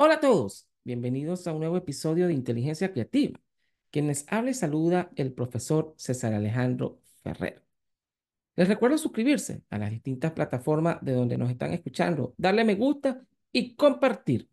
Hola a todos, bienvenidos a un nuevo episodio de Inteligencia Creativa. Quien les habla y saluda el profesor César Alejandro Ferrer. Les recuerdo suscribirse a las distintas plataformas de donde nos están escuchando, darle me gusta y compartir.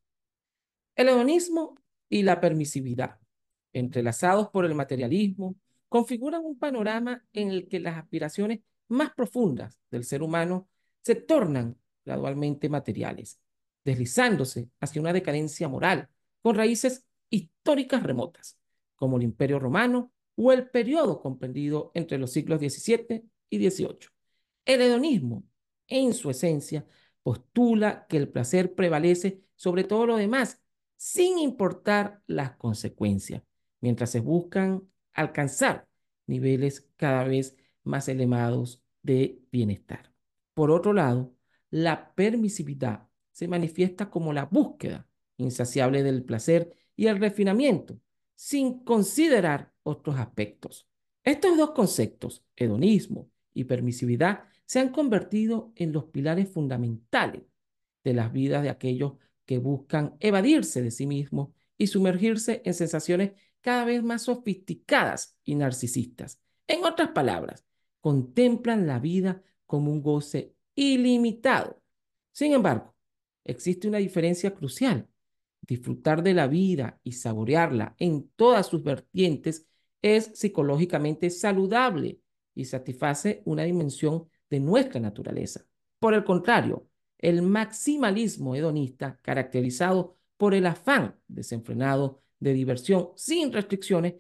El hedonismo y la permisividad, entrelazados por el materialismo, configuran un panorama en el que las aspiraciones más profundas del ser humano se tornan gradualmente materiales, deslizándose hacia una decadencia moral con raíces históricas remotas, como el Imperio Romano o el periodo comprendido entre los siglos XVII y XVIII. El hedonismo, en su esencia, postula que el placer prevalece sobre todo lo demás sin importar las consecuencias, mientras se buscan alcanzar niveles cada vez más elevados de bienestar. Por otro lado, la permisividad se manifiesta como la búsqueda insaciable del placer y el refinamiento, sin considerar otros aspectos. Estos dos conceptos, hedonismo y permisividad, se han convertido en los pilares fundamentales de las vidas de aquellos que buscan evadirse de sí mismos y sumergirse en sensaciones cada vez más sofisticadas y narcisistas. En otras palabras, contemplan la vida como un goce ilimitado. Sin embargo, existe una diferencia crucial. Disfrutar de la vida y saborearla en todas sus vertientes es psicológicamente saludable y satisface una dimensión de nuestra naturaleza. Por el contrario, el maximalismo hedonista, caracterizado por el afán desenfrenado de diversión sin restricciones,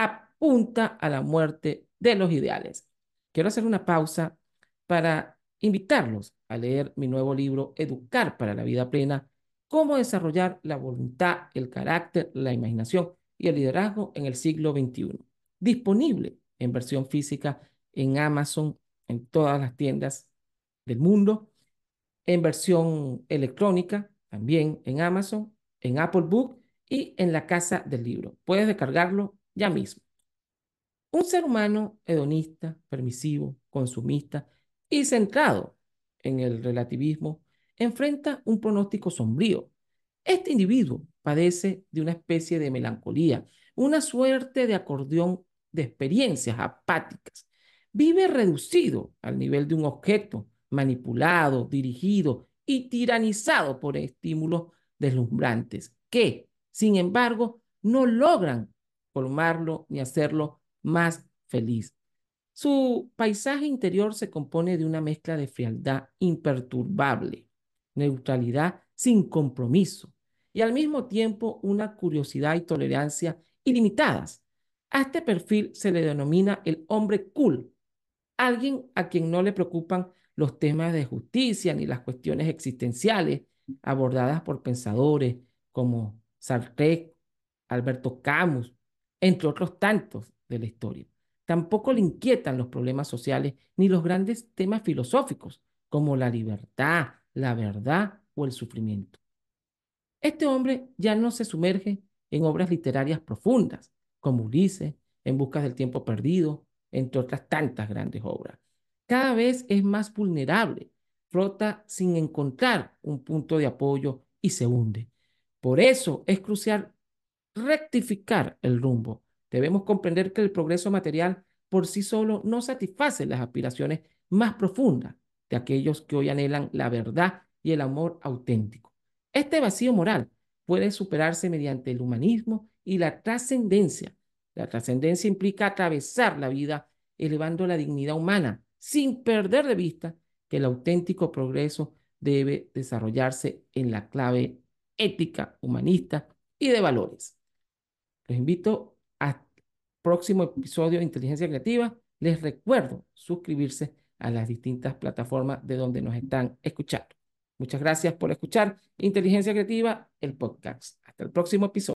apunta a la muerte de los ideales. Quiero hacer una pausa para invitarlos a leer mi nuevo libro Educar para la vida plena, cómo desarrollar la voluntad, el carácter, la imaginación y el liderazgo en el siglo XXI. Disponible en versión física en Amazon, en todas las tiendas del mundo, en versión electrónica, también en Amazon, en Apple Book y en la Casa del Libro. Puedes descargarlo ya mismo. Un ser humano hedonista, permisivo, consumista y centrado en el relativismo enfrenta un pronóstico sombrío. Este individuo padece de una especie de melancolía, una suerte de acordeón de experiencias apáticas. Vive reducido al nivel de un objeto, manipulado, dirigido y tiranizado por estímulos deslumbrantes que, sin embargo, no logran colmarlo ni hacerlo más feliz. Su paisaje interior se compone de una mezcla de frialdad imperturbable, neutralidad sin compromiso y al mismo tiempo una curiosidad y tolerancia ilimitadas. A este perfil se le denomina el hombre cool, alguien a quien no le preocupan los temas de justicia ni las cuestiones existenciales abordadas por pensadores como Sartre, Alberto Camus, entre otros tantos de la historia. Tampoco le inquietan los problemas sociales ni los grandes temas filosóficos como la libertad, la verdad o el sufrimiento. Este hombre ya no se sumerge en obras literarias profundas, como Ulises, En busca del tiempo perdido, entre otras tantas grandes obras. Cada vez es más vulnerable, flota sin encontrar un punto de apoyo y se hunde. Por eso es crucial rectificar el rumbo. Debemos comprender que el progreso material por sí solo no satisface las aspiraciones más profundas de aquellos que hoy anhelan la verdad y el amor auténtico. Este vacío moral puede superarse mediante el humanismo y la trascendencia. La trascendencia implica atravesar la vida elevando la dignidad humana sin perder de vista que el auténtico progreso debe desarrollarse en la clave ética, humanista y de valores. Los invito al próximo episodio de Inteligencia Creativa. Les recuerdo suscribirse a las distintas plataformas de donde nos están escuchando. Muchas gracias por escuchar Inteligencia Creativa, el podcast. Hasta el próximo episodio.